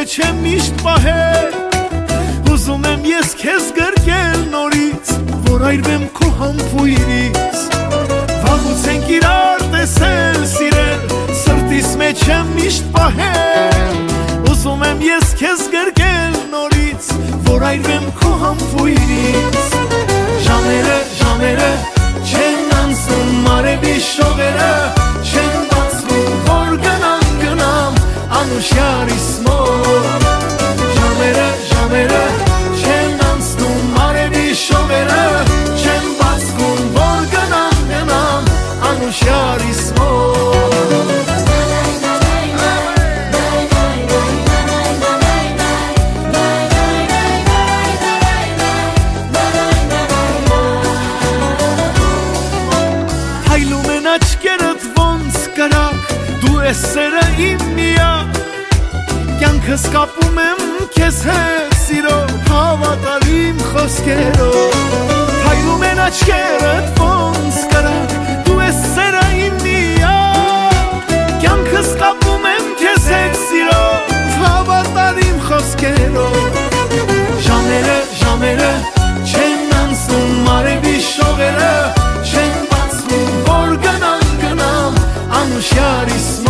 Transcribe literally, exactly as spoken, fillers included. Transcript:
մեջ եմ միշտ պահել Ուզում եմ ես քեզ գրկել նորից Որ այրվեմ քո համբույրից Վաղուց ենք իրար տեսել, սիրել Սրտիս մեջ եմ միշտ պահել Ուզում եմ ես քեզ գրկել նորից Որ այրվեմ քո համբույրից Ժամերը, ժամերը չեն անցնում Մարևի շողերը չեն բացվում Որ գնամ, գնամ անուշյարիս մոտ Ժամերը, ժամերը չեն անցնում Մարևի շողերը չեն բացվում Որ գնամ, գնամ անուշյարիս մոտ Աչքերդ ոնց կրակ դու ես սերը իմ միակ Կյանքս կապում եմ քեզ հետ սիրով հավատալիմ խոսքերով Թայլում են աչքերդ ոնց կրակ դու ես սերը իմ միակ Կյանքս կապում եմ քեզ հետ սիրով հավատալիմ խոսքերով Ժամերը, ժամերը չեն անցնում Մարևի շողերը չեն Որ գնամ, գնամ անուշյարիս